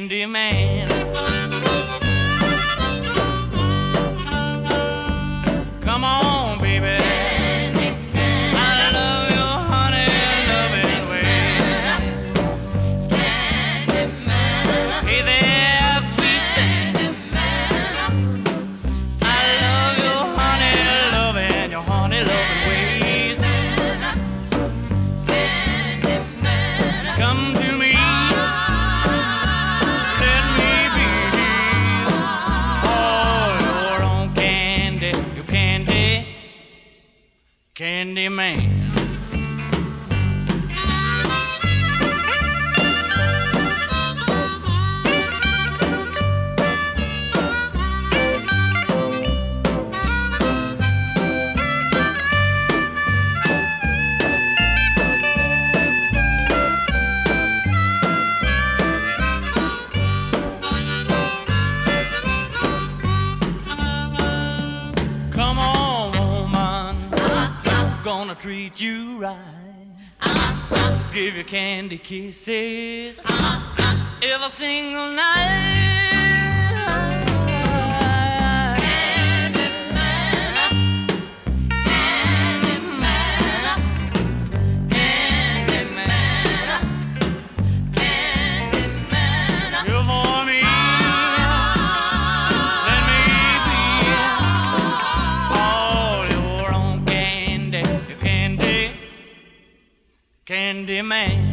candy man. Come on, baby. I love your honey loving way. Candy man. Hey there, sweet thing. I love your honey loving ways. Come to me. Let me be all your own candy. You candy man. Come on, woman, gonna treat you right. Give you candy kisses every single night. Candy man. Candy man. Candy man. Candy man. You're for me. Let me be all your own candy. You candy man.